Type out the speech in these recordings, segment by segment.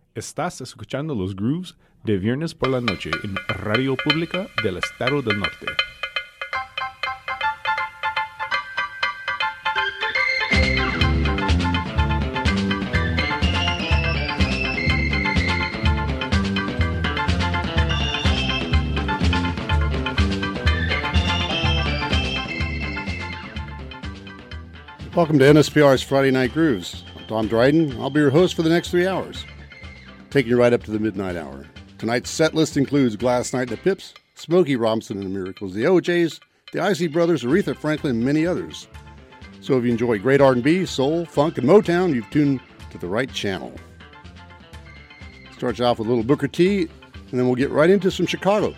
Estás escuchando los grooves de viernes por la noche en Radio Pública del Estado del Norte. Welcome to NSPR's Friday Night Grooves. I'm Tom Dryden. I'll be your host for the next 3 hours, taking you right up to the midnight hour. Tonight's set list includes Gladys Knight and the Pips, Smokey Robinson and the Miracles, the OJs, the Isley Brothers, Aretha Franklin, and many others. So if you enjoy great R&B, soul, funk, and Motown, you've tuned to the right channel. Starts off with a little Booker T, and then we'll get right into some Chicago.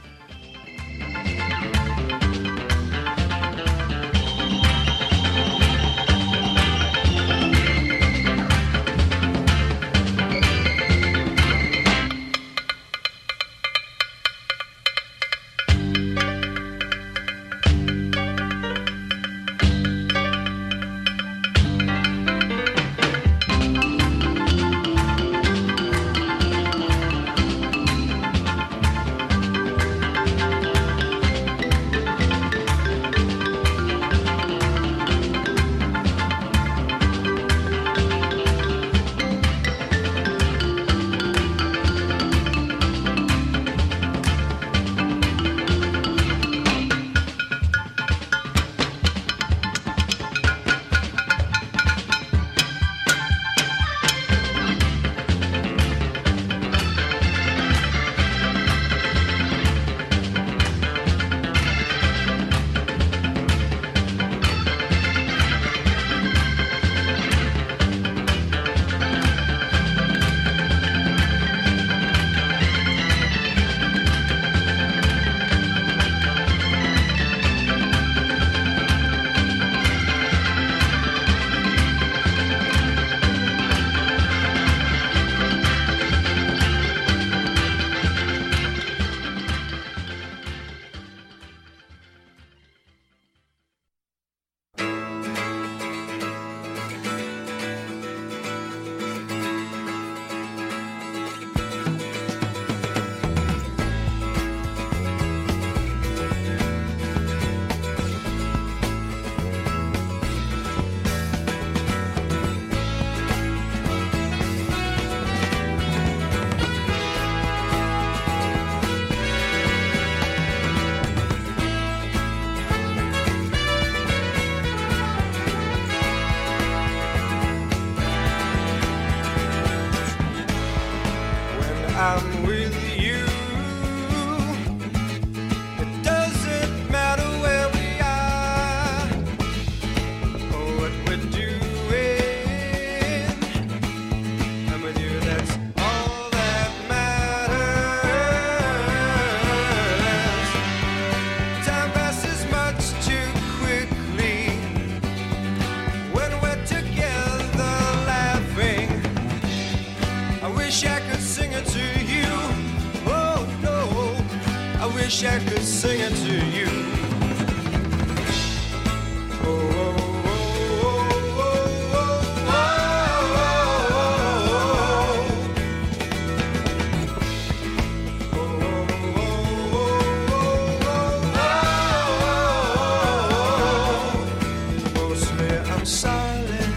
I'm with you. It doesn't matter where we are or what we're doing. I'm with you, that's all that matters. Time passes much too quickly when we're together laughing. I wish I could sing it to you. Oh no, I wish I could sing it to you. Oh, oh, oh, oh, oh, oh, mostly I'm silent.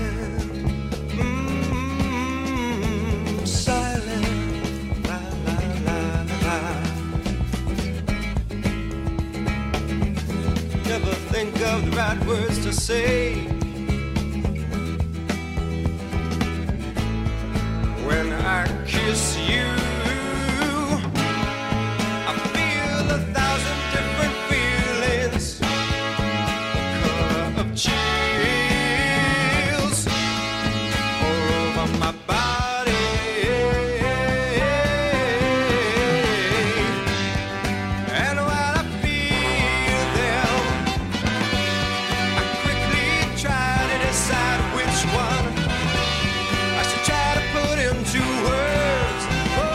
Think of the right words to say when I kiss you. I feel 1,000 different feelings, the color of chills all over my body. And when I feel them, try to decide which one I should try to put into words. Oh,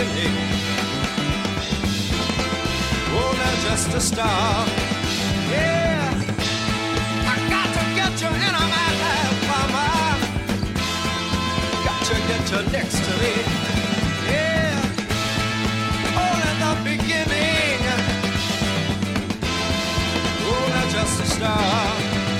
beginning. Oh, now just a start. Yeah, I got to get you in my life, mama. Got to get you next to me. Yeah, all in the beginning. Oh, now just a start.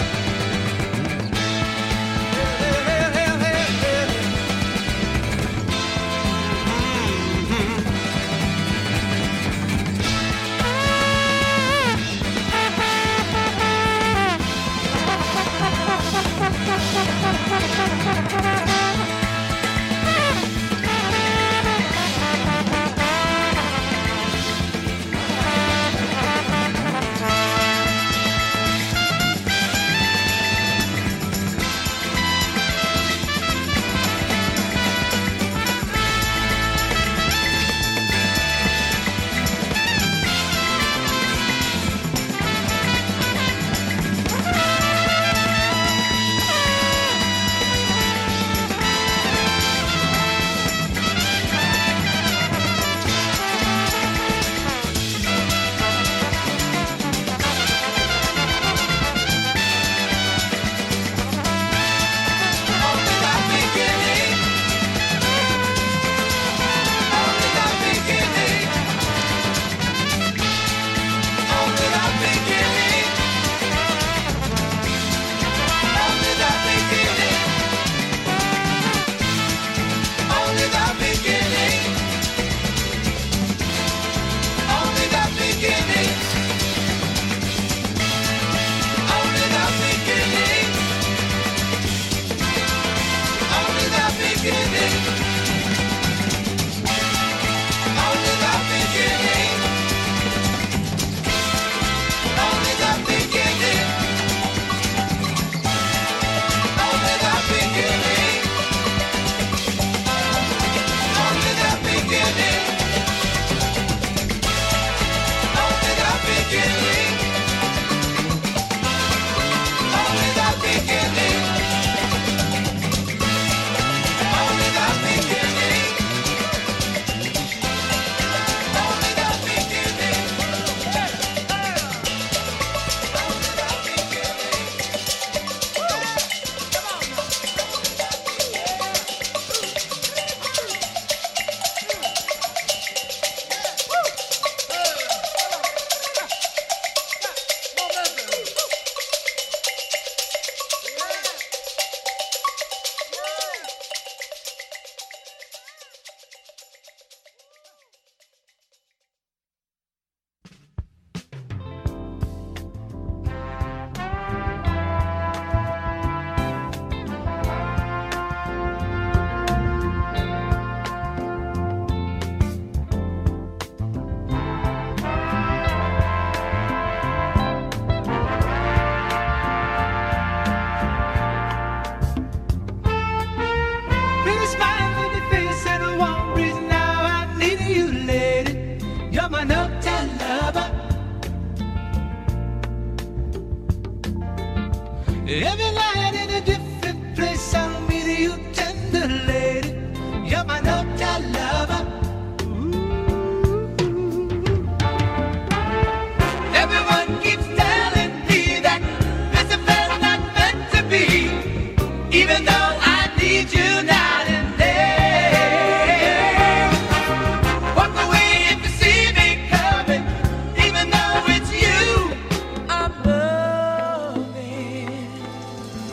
Every night in a different place, I'll meet you, tender lady. You're my no-doubt lover. Everyone keeps telling me that this affair's not meant to be, even though I need you night and day. Walk away if you see me coming, even though it's you I'm loving.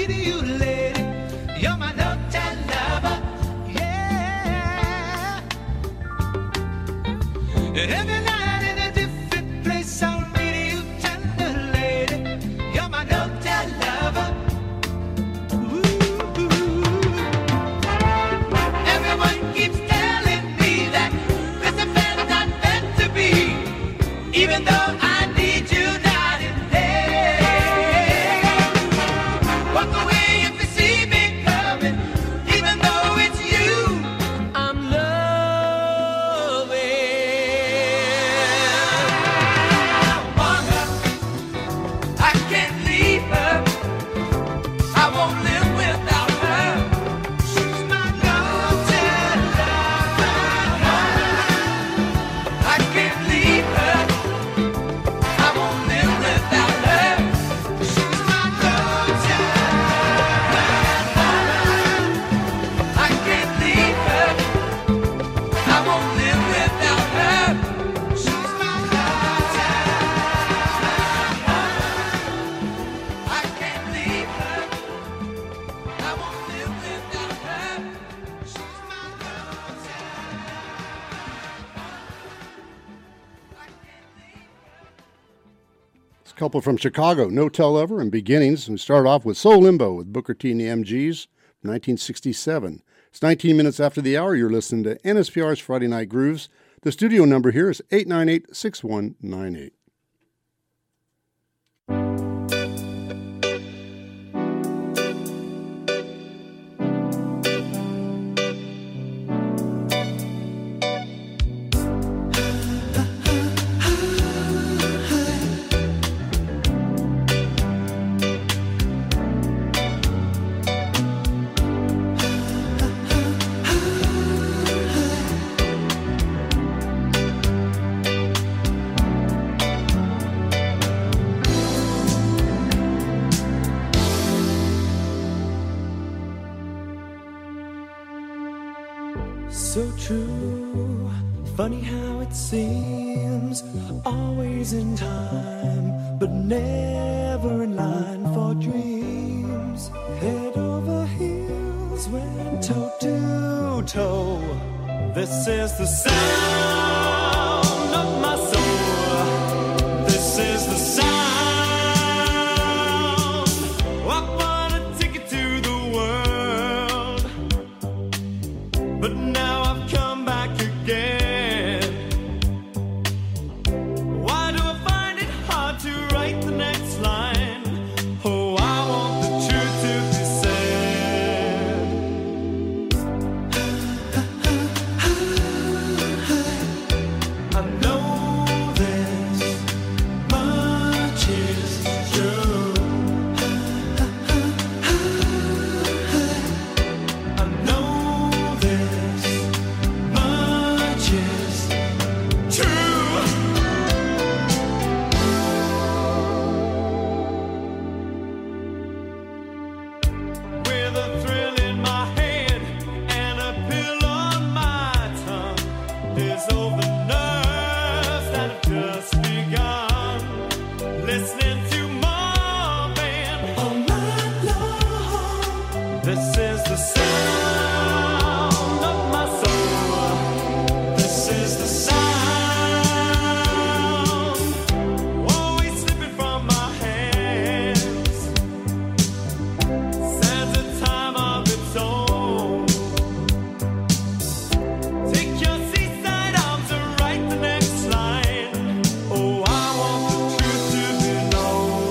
to you, lady. You're my no-time lover, yeah. Every night in a different place, I'll meet you, tender lady. You're my no-time lover. Ooh. Everyone keeps telling me that this affair's not meant to be, even though I need you night and day. Walk away if you see me coming, even though it's you I'm loving. I want her, I can't leave her, I won't live without her. She's my no-time lover. I can't leave her, I won't live without her. She's my no-time lover. I can't leave her, I won't live without her. She's my no-time lover. I can't leave her, I won't live without her. She's my no-time It's a couple from Chicago, No Tell Lover and Beginnings. And we start off with Soul Limbo with Booker T and the MGs, 1967. It's 19 minutes after the hour. You're listening to NSPR's Friday Night Grooves. The studio number here is 898-6198. So true, funny how it seems, always in time, but never in line for dreams. Head over heels, went toe to toe. This is the sound of my soul. This is the sound. I want a ticket to the world, but now I've come back again. Why do I find it hard to write the next line? Oh, I want the truth to be said. I know this much is true. I know this much is true. With a thrill in my head and a pill on my tongue, there's all the nerves that have just begun. Listening to Marvin all night long. This is the sound of my soul. This is the sound, always slipping from my hands. Stands a time of its own. Take your seaside arms and write the next line. Oh, I want the truth to be known.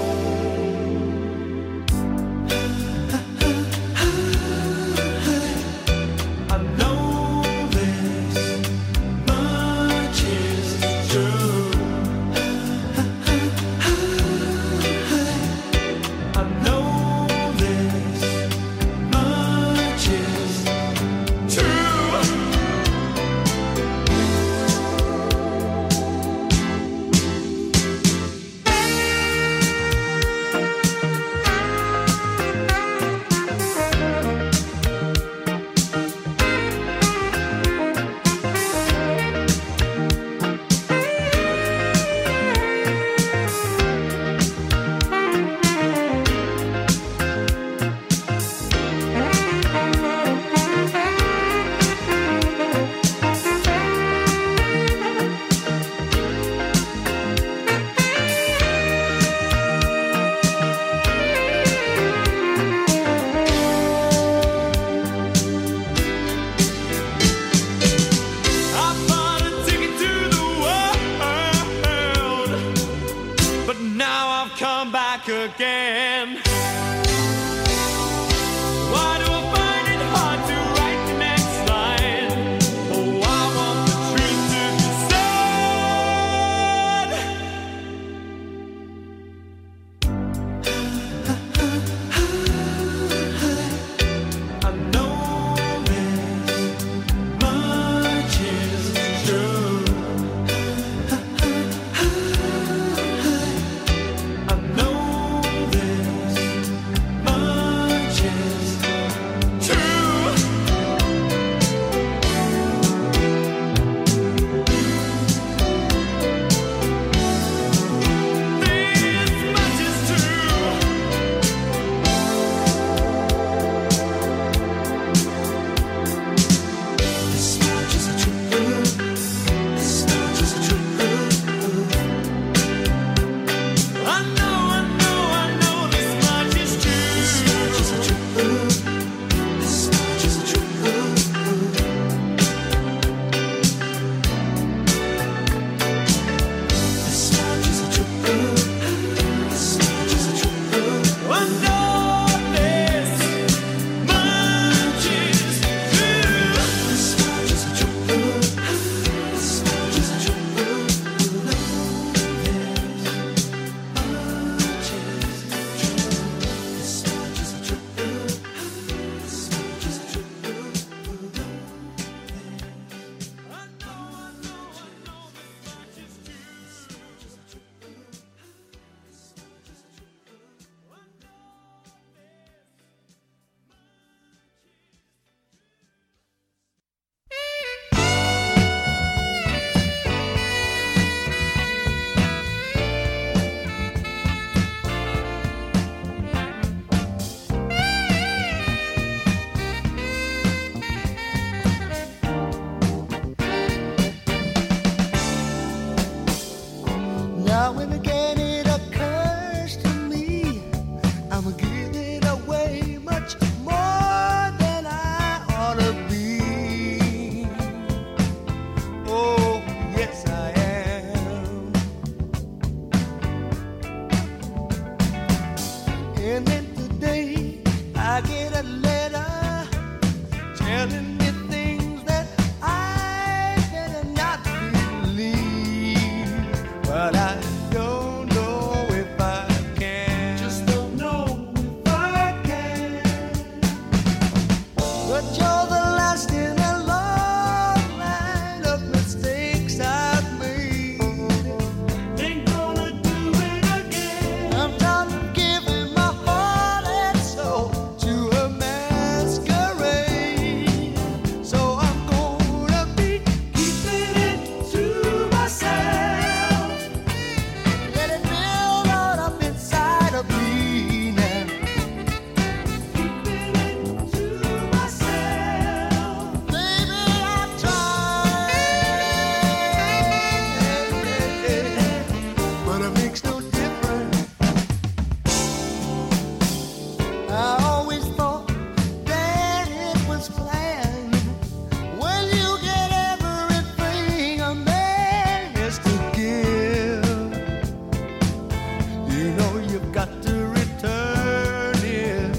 I always thought that it was planned. When you get everything a man has to give, you know you've got to return it.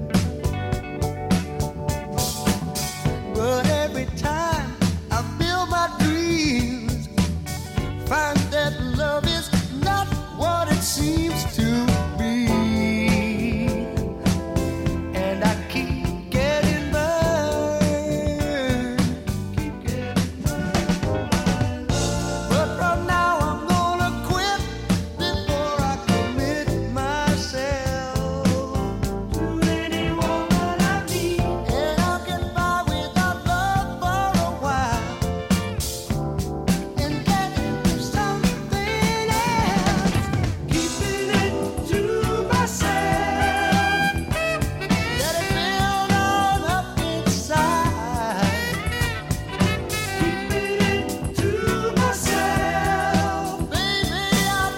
But every time I feel my dreams, find that love is not what it seems to be. And I keep getting burned, keep getting burned. But from now I'm gonna quit before I commit myself to any woman I meet. And I'll get by without love for a while and get into something else. Keeping it to myself, let it build on up inside. Keeping it to myself, baby, I'll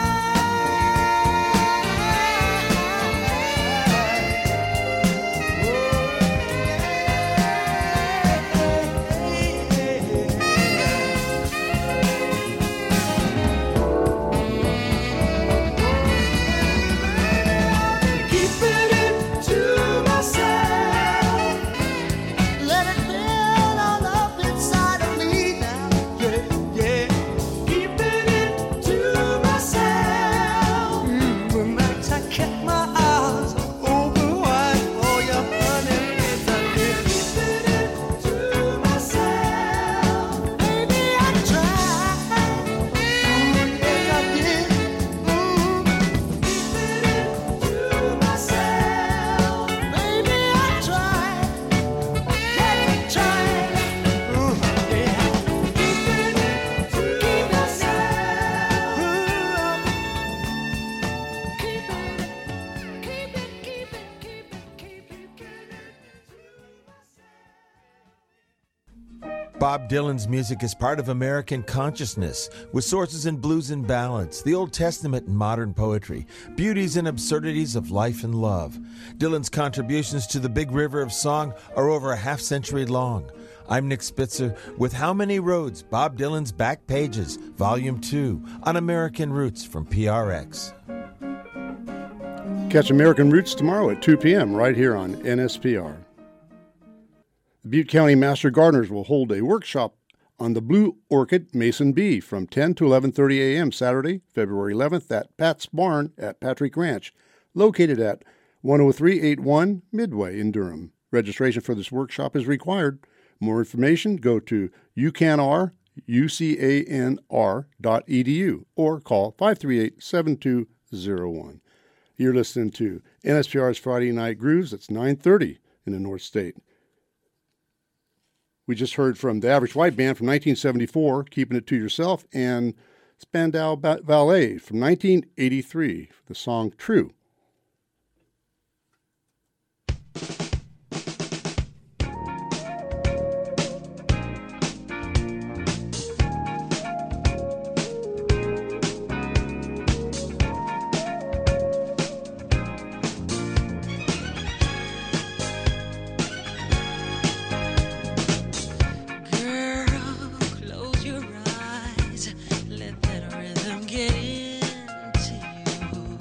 Keeping it to myself, let it build on up inside of me now. Yeah, yeah. Keeping it to myself. When nights I kept my eyes open wide for your honey, yes I did. Keeping it to myself, baby, I tried. Yes I did. Keeping it to myself, baby, I tried. Yes, I tried. Yeah. Keeping it to myself. Bob Dylan's music is part of American consciousness, with sources in blues and ballads, the Old Testament and modern poetry, beauties and absurdities of life and love. Dylan's contributions to the big river of song are over a half-century long. I'm Nick Spitzer with How Many Roads? Bob Dylan's Back Pages, Volume 2, on American Roots from PRX. Catch American Roots tomorrow at 2 p.m. right here on NSPR. The Butte County Master Gardeners will hold a workshop on the Blue Orchid Mason bee from 10 to 11:30 a.m. Saturday, February 11th at Pat's Barn at Patrick Ranch, located at 10381 Midway in Durham. Registration for this workshop is required. More information, go to ucanr.edu or call 538-7201. You're listening to NSPR's Friday Night Grooves. It's 9:30 in the North State. We just heard from the Average White Band from 1974, Keeping It to Yourself, and Spandau Ballet from 1983, the song True. Close your eyes, let that rhythm get into you.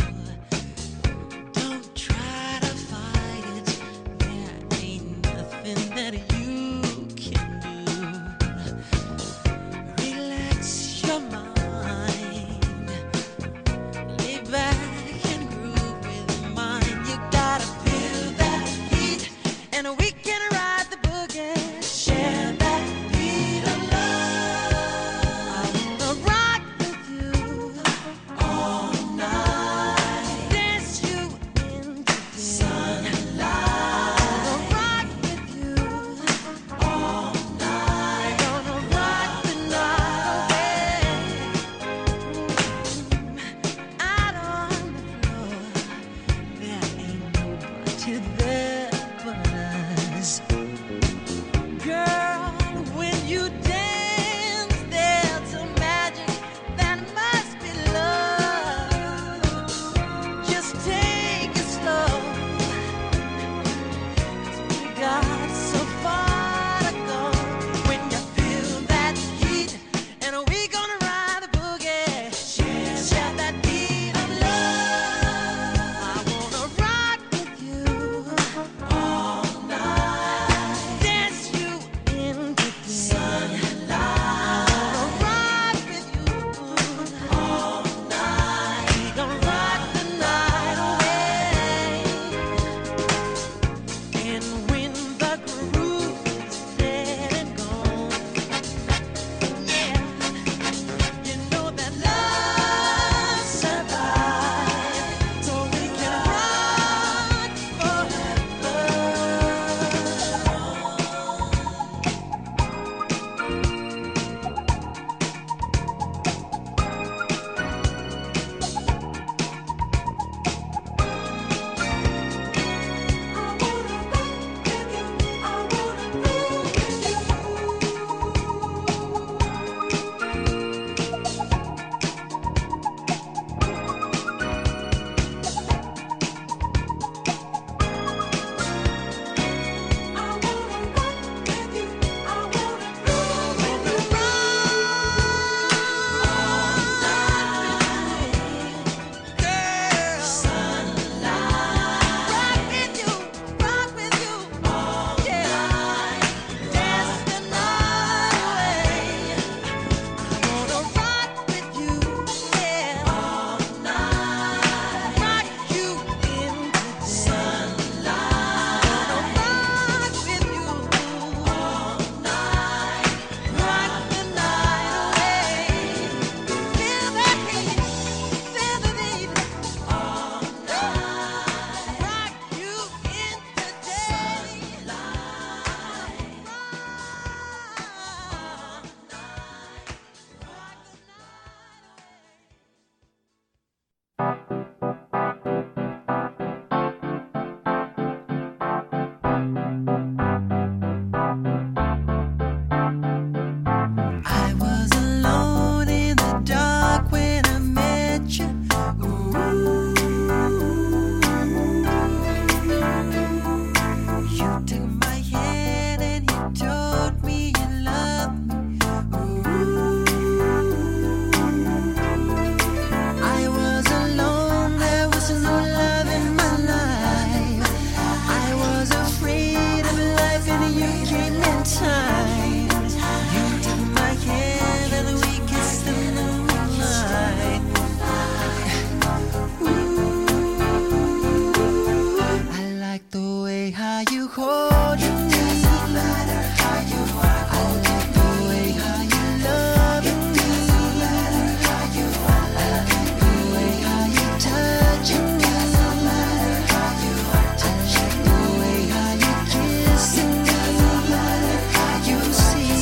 the way how you hold me. Doesn't matter how you are. I like the way how you love me. Doesn't matter how you are. I like the way how you touch me. Doesn't matter how you are. I like the way how you kiss me. Doesn't matter how you see.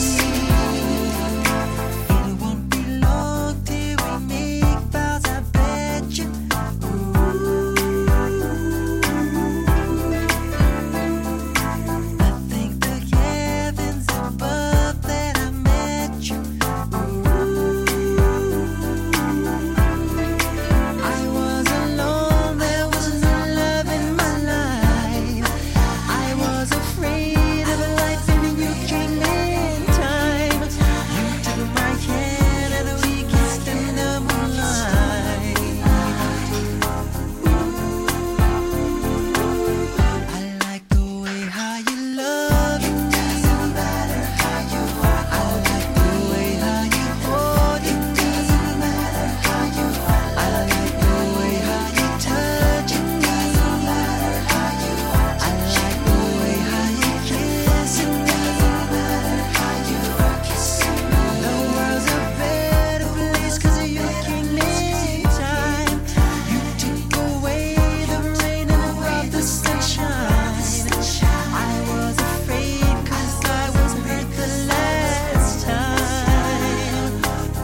It won't be long till we make vows, I bet you. I thank the heavens above that I met you. I was alone, there was no love in my life. I was afraid of life, and you came in time. You took my hand and we kissed in the moonlight. I like the way how you love me. Doesn't matter how you are. I like the way how you hold me. Doesn't matter how you are. I like the way how you touch me. Doesn't matter how you are. I like the way how you kiss me. Doesn't matter how you are. The world's a better place 'cause you came in time. You took away the rain and brought the sunshine. I was afraid 'cause I was hurt the last time.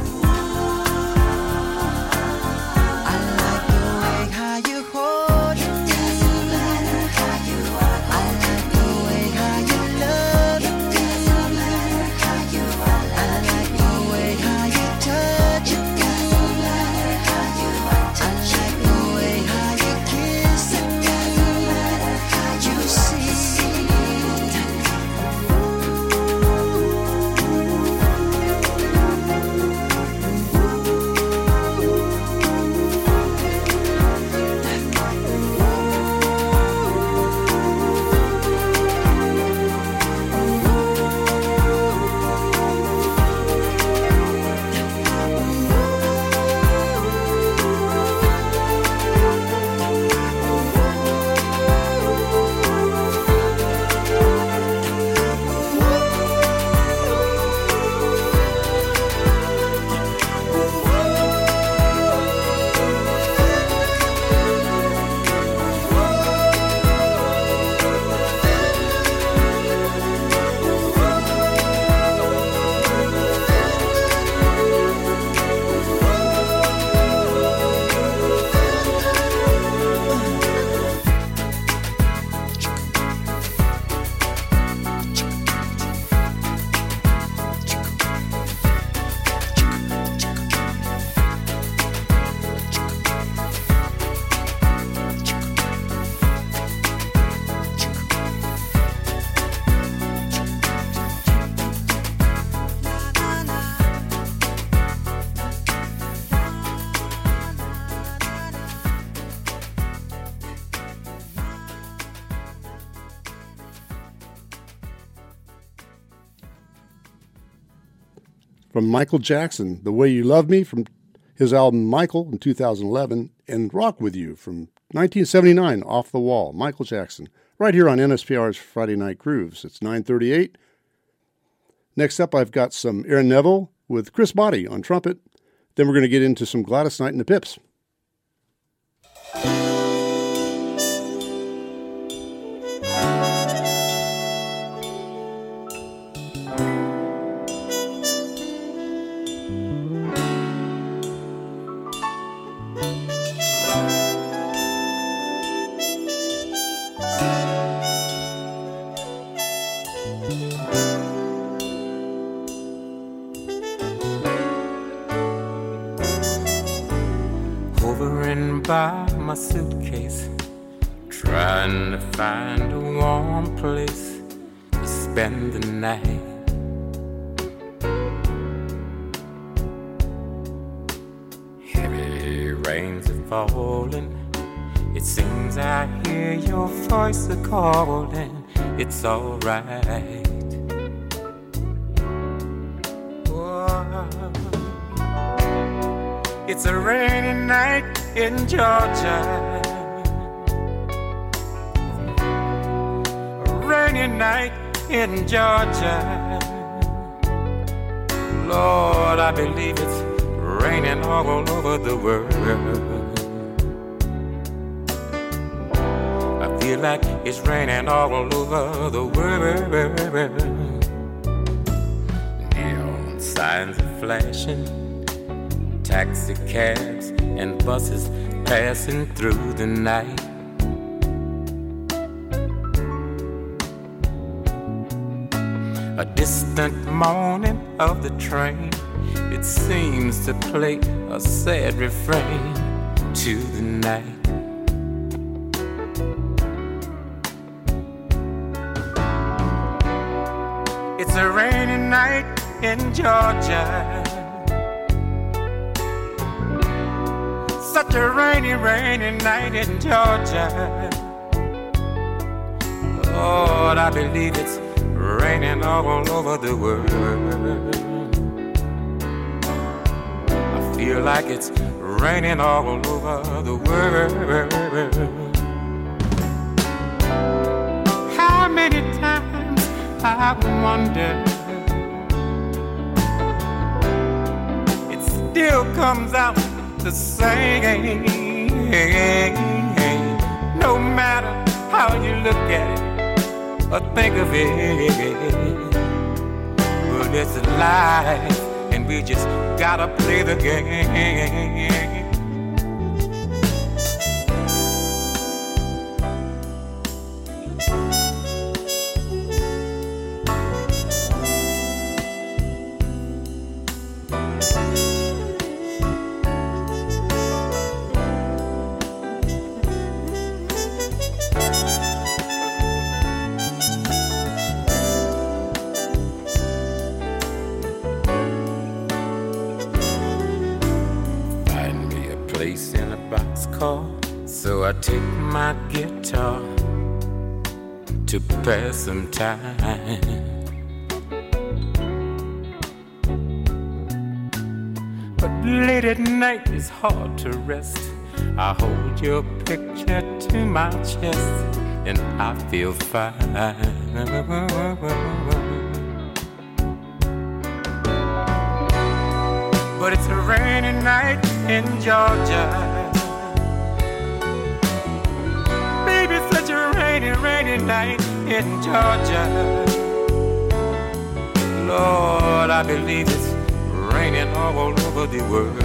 I like the way how you hold me. Doesn't matter how you are. I like the way how you love me. Doesn't matter how you are. I like the way how you touch me. Doesn't matter how you are. I like the way how you kiss me. Doesn't matter how you see. From Michael Jackson, The Way You Love Me from his album Michael in 2011, and Rock With You from 1979, Off the Wall, Michael Jackson, right here on NSPR's Friday Night Grooves. It's 9:38. Next up, I've got some Aaron Neville with Chris Botti on trumpet. Then we're going to get into some Gladys Knight and the Pips. Hovering by my suitcase, trying to find a warm place to spend the night. Heavy rains are falling. It seems I hear your voice calling. It's alright. It's a rainy night in Georgia. rainy night in Georgia. Lord, I believe it's raining all over the world. I feel like it's raining all over the world. Neon signs are flashing, taxi cabs and buses passing through the night. A distant moaning of the train, it seems to play a sad refrain to the night. It's a rainy night in Georgia. Such a rainy, rainy night in Georgia. Lord, I believe it's raining all over the world. I feel like it's raining all over the world. How many times I wonder, it still comes out the same. No matter how you look at it or think of it, but it's life, and we just gotta play the game. So I take my guitar to pass some time. But late at night it's hard to rest. I hold your picture to my chest and I feel fine. But it's a rainy night in Georgia. Such a rainy, rainy night in Georgia. Lord, I believe it's raining all over the world.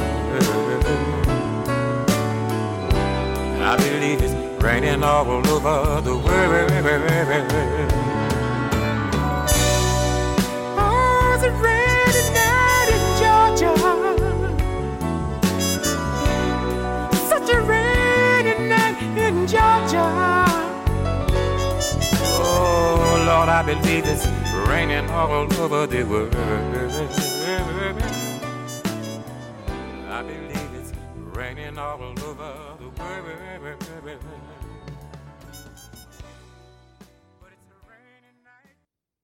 I believe it's raining all over the world. Oh, it's a rainy night in Georgia. Such a rainy night in Georgia. Oh, Lord, I believe it's raining all over the world. I believe it's raining all over the world. But it's a rainy night.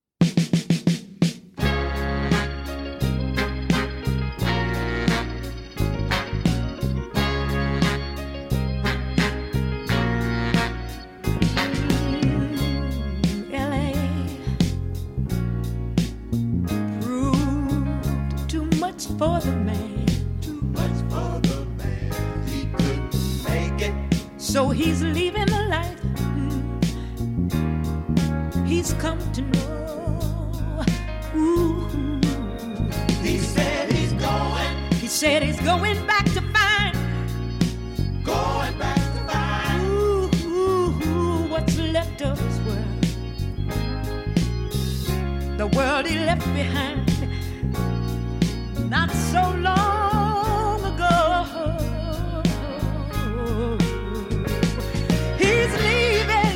For the man, too much for the man, he couldn't make it. So he's leaving the life he's come to know. Ooh. He said he's going. He said he's going back to find. Going back to find. Ooh, what's left of his world? The world he left behind. Not so long ago. He's leaving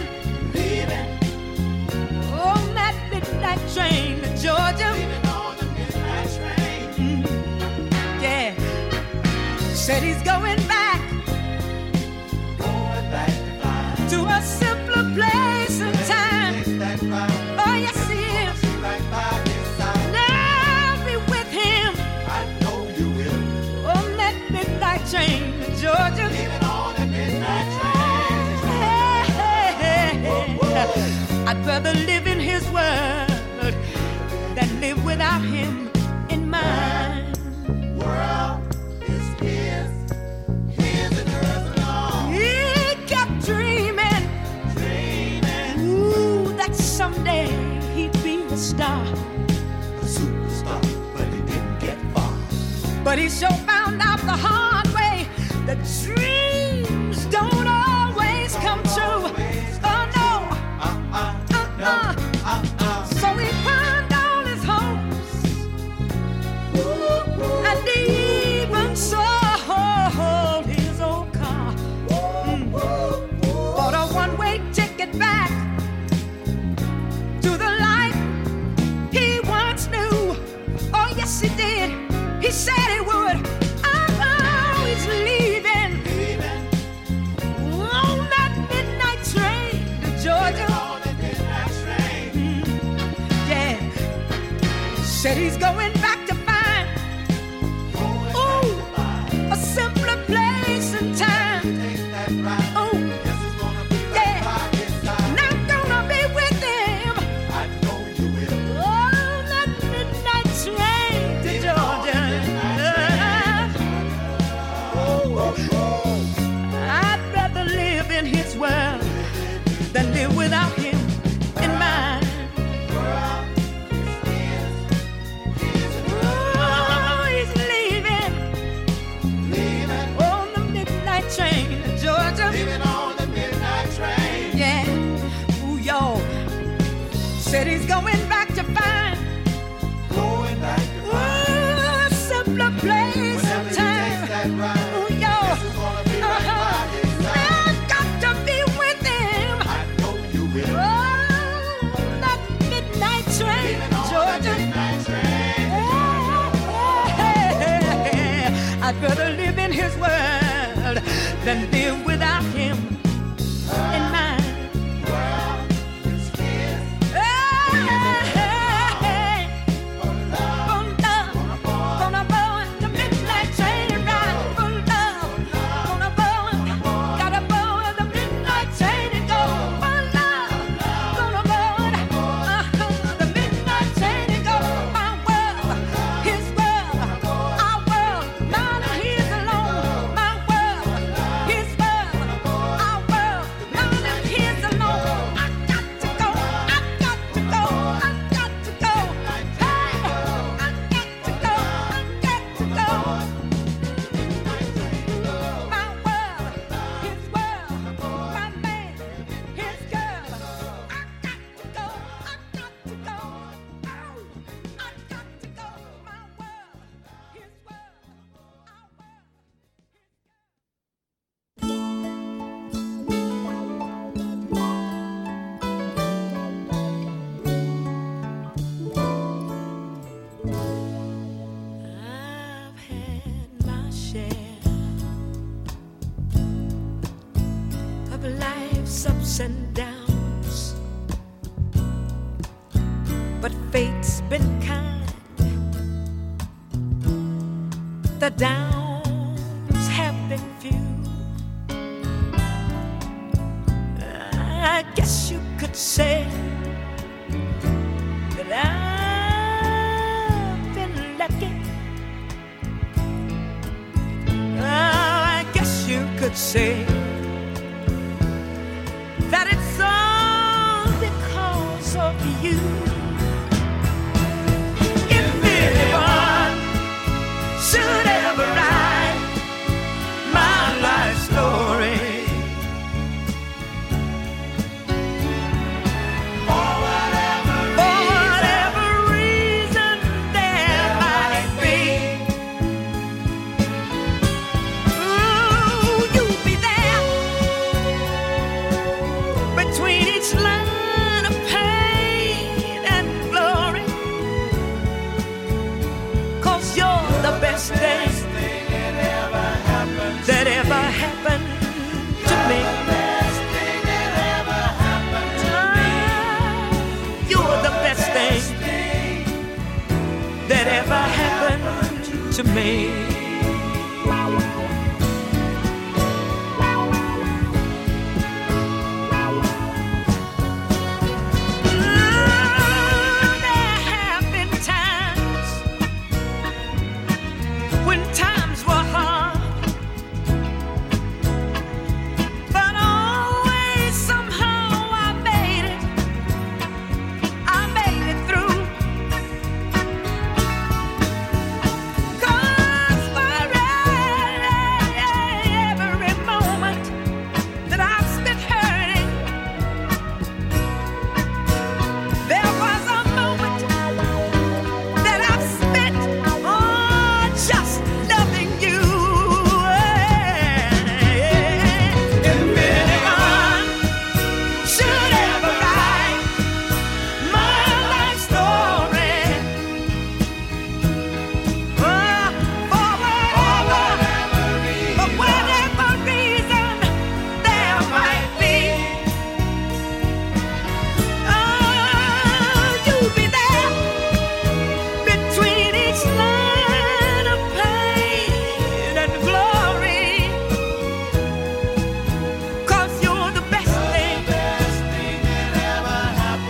on that midnight train to Georgia. Leaving on the midnight train. Yeah. Said he's going back to a simpler place and time. Oh, yes, he is. Train to Georgia. Leaving on a midnight train. I I'd rather live in his world than live without him in mine. World is his and hers alone. He kept dreaming, ooh, that someday he'd be a star. A superstar, but he didn't get far. But he sure found out the hard way that dreams don't always come true. Oh no, So he pawned all his hopes, and he even sold his old car. Bought a one-way ticket back to the life he once knew. Oh yes, he did. He said he would. Oh, he's leaving on that midnight train to Georgia. Yeah, said he's going back to find, ooh, a simpler place and time. Oh, yeah, and I'm gonna be with him on that midnight train to Georgia. I'd rather live in his world than live without him in mine. Oh, he's leaving on the midnight train to Georgia. Yeah, ooh, y'all. Said he's going back to find ooh, a simpler place and time. Ooh, y'all. I've got to be with him. Oh, that midnight train to Georgia. I'd rather live in his world than live without him in mine. Gonna board the midnight train ride for love. Gonna board, gotta board the midnight train and go for love. Gonna board the midnight train and go. My world, his world, our world, none of his alone. My world, his world, our world, none of his alone. I got to go, I got to go, I got to go. Hey, I got to go, I got to go. My world, his world, my man, his girl. I got to go, I got to go. Oh, I got to go. My world, his world, our world. I've had my share of life's ups and downs, but fate's been kind. The downs have been few. I guess you could say that I've been lucky. I guess you could say that it's all because of you. If anyone should ever write my life story, for whatever reason there might be, ooh, you'll be there between each line of pain and glory, 'cause you're the best thing that ever happened to me. You're the best thing that ever happened to me.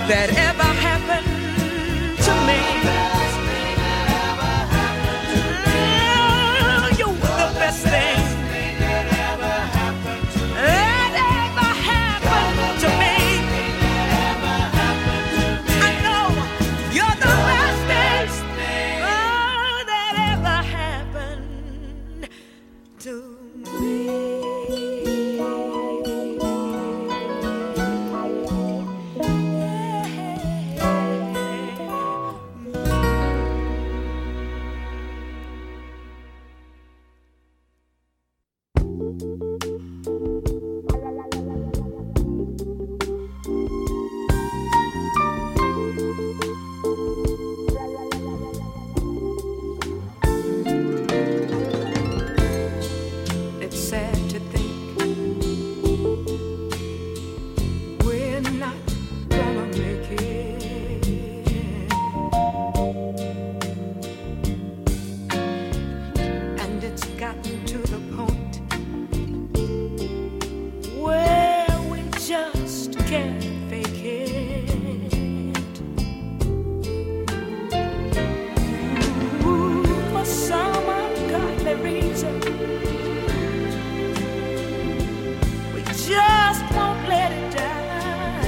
that ever happened to me. You were the best thing that ever happened to me. I know you're the best thing that ever happened to me. It's sad to think we're not gonna make it, and it's gotten to the point where we just can't fake it. Ooh, for some ungodly reason, we just won't let it die.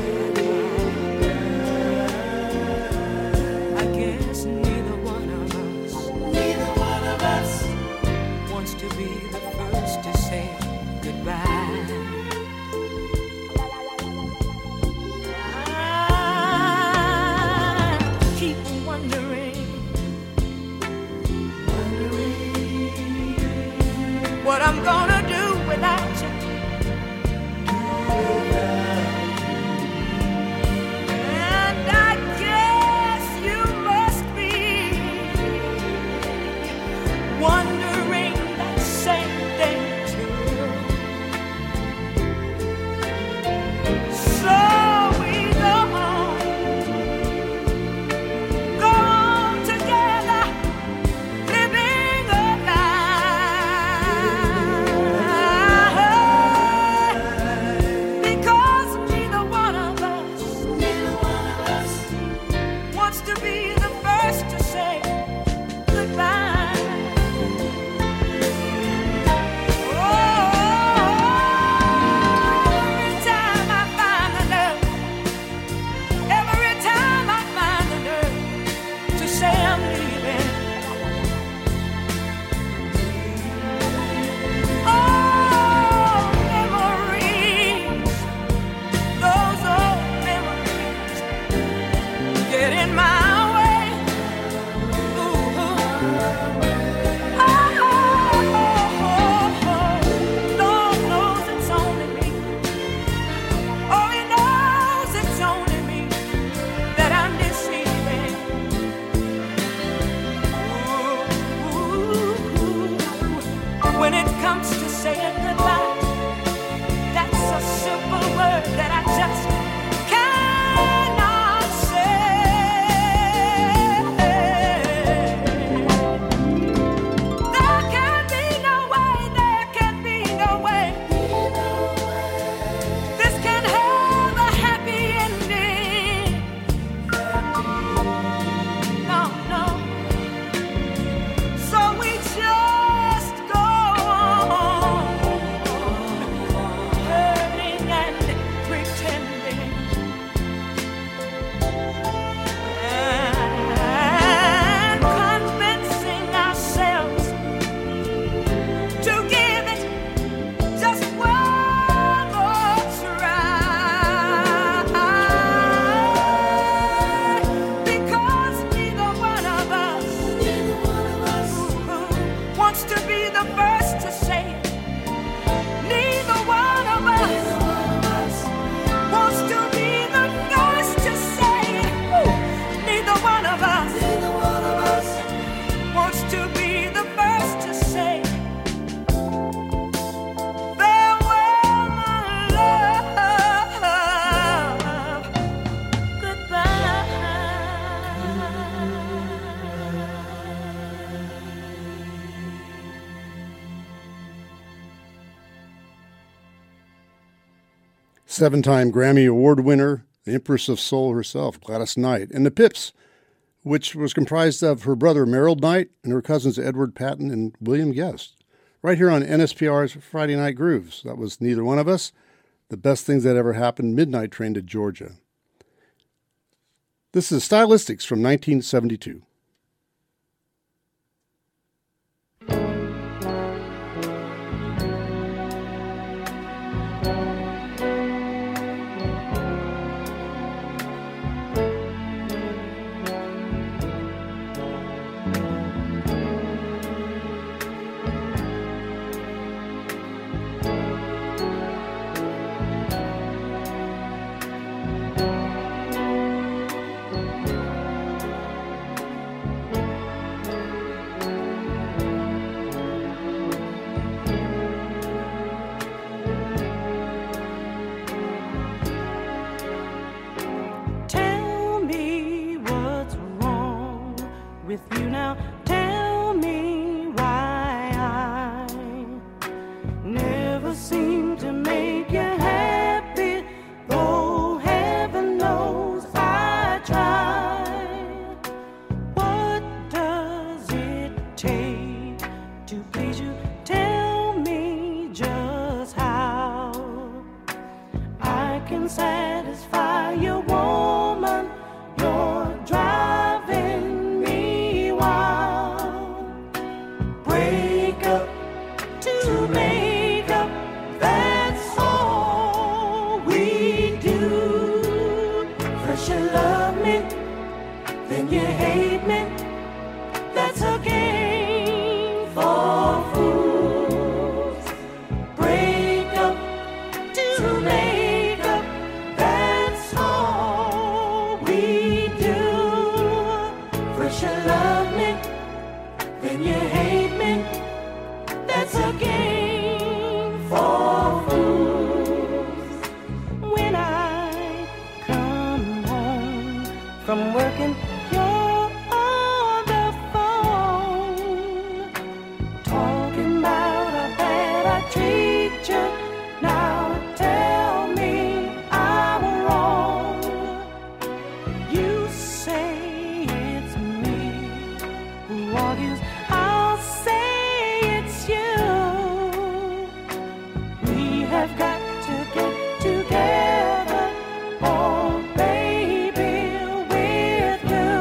I guess neither one of us wants to be the first to say goodbye. I keep wondering what I'm gonna do without you. And I guess you must be wondering that same thing too. So we go on together, living a lie. Because neither one of us wants to be the first to say goodbye. Every time I find the nerve, every time I find the nerve to say I'm leaving, oh, memories, those old memories get in my way. Ooh, Lord knows it's only me. Oh, He knows it's only me that I'm deceiving. Ooh, when it comes to saying goodbye, that's a simple word that I just cannot say. There can be no way, there can be no way this can have a happy ending. No, no. So we just go on hurting and pretending, and convincing ourselves to give it just one more try. Because neither one of us wants to be the first to say it. Neither one of us wants to be the first to say it. Neither one of us wants to be the first to say farewell, my love, goodbye. 7-time Grammy Award winner the Empress of Soul herself, Gladys Knight, and the Pips, which was comprised of her brother Merrill Knight and her cousins Edward Patton and William Guest. Right here on NSPR's Friday Night Grooves. That was Neither One of Us, The Best Things That Ever Happened, Midnight Train to Georgia. This is Stylistics from 1972. Tell me what's wrong with you now. Tell me why I never seem to make you happy, though heaven knows I try. What does it take to please you? Tell me just how I can satisfy your woman. You're driving me wild. Break up to make up, that's all we do. First you love me, then you hate me. That's a game for fools. Break up to make up, that's all we do. First you love me, then you hate me. That's a game for fools. When I come home from working, you're on the phone, talking about how bad I treat you. Now tell me I'm wrong. You say it's me who argues, I'll say it's you. We have got to get together, oh baby, with you.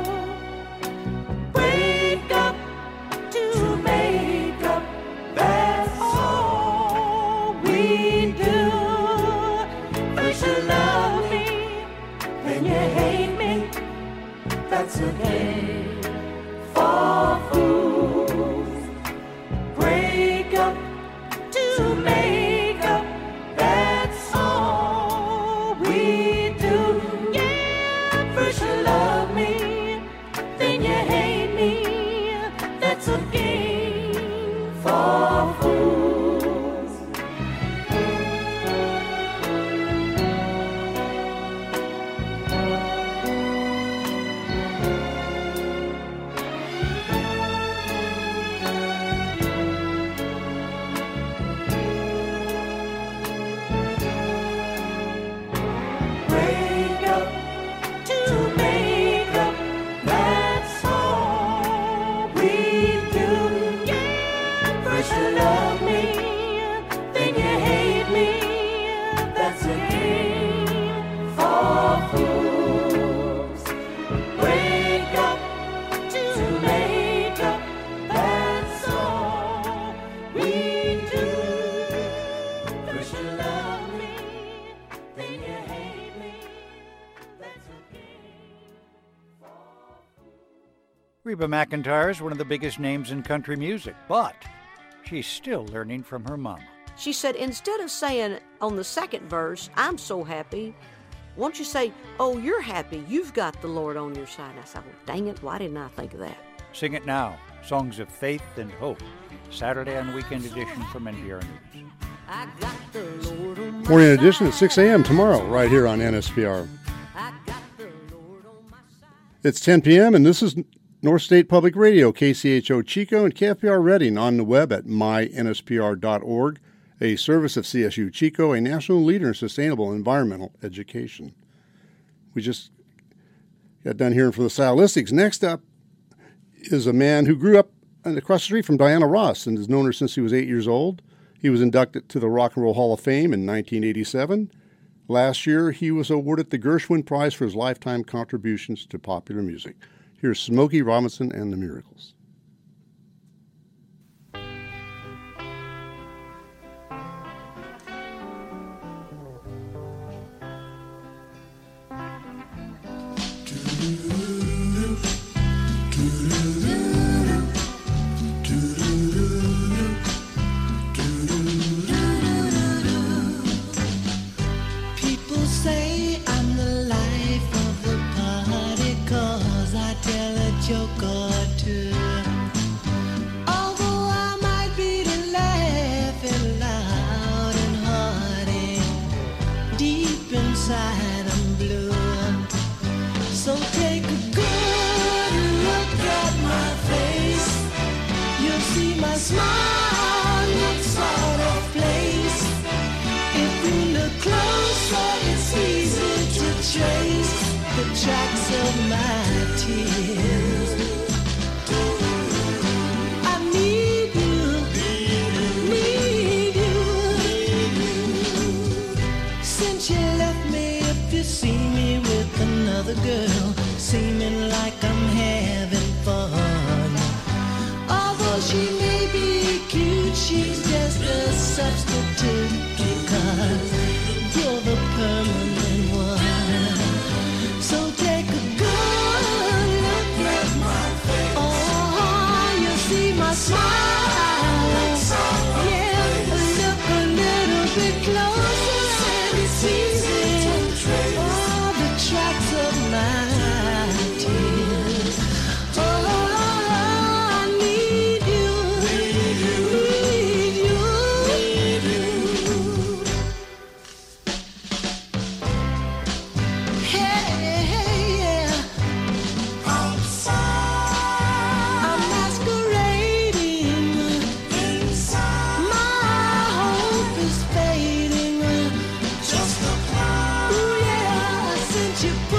Wake up to make up, that's all we do. First you love me, then you hate me. That's a game for fools. Break up to make up, that's all we do. Yeah, first you love me, then you hate me. That's a game for fools. Break up to make up, that's all we do. Yeah, first you love me, then you hate me. That's a game for fools. Break up to make up, that's all we do. First you love me, then you hate me. That's a game for Reba McEntire is one of the biggest names in country music, but she's still learning from her mama. She said, instead of saying on the second verse, I'm so happy, won't you say, oh, you're happy, you've got the Lord on your side. I said, well, dang it, why didn't I think of that? Sing It Now, Songs of Faith and Hope, Saturday on Weekend Edition from NPR News. I got the Lord on my Morning edition at side. 6 a.m. tomorrow, right here on NSPR. I got the Lord on my side. It's 10 p.m., and this is North State Public Radio, KCHO Chico, and KFPR Reading on the web at mynspr.org, a service of CSU Chico, a national leader in sustainable environmental education. We just got done hearing from the Stylistics. Next up is a man who grew up across the street from Diana Ross and has known her since he was 8 years old. He was inducted to the Rock and Roll Hall of Fame in 1987. Last year, he was awarded the Gershwin Prize for his lifetime contributions to popular music. Here's Smokey Robinson and the Miracles. People say I'm the life of the party 'cause I tell a joke or two. Although I might be the laughing loud and hearty, deep inside I'm blue. So take a good look at my face. You'll see my smile looks sort of place. If you look closer, it's easy to trace the tracks of my tears. I need you, need you. Since you left me, if you see me with another girl, seeming like I'm having fun. Although she may be cute, she's just a substitute because you're the permanent one. So take a good look at my face. Oh, you see my smile. Yeah, look a little bit closer and it's easy. Oh, the tracks of my tears. Oh, I need you, need you. Hey, yeah. I'm masquerading inside. My hope is fading. Just a cloud. Ooh, yeah, since you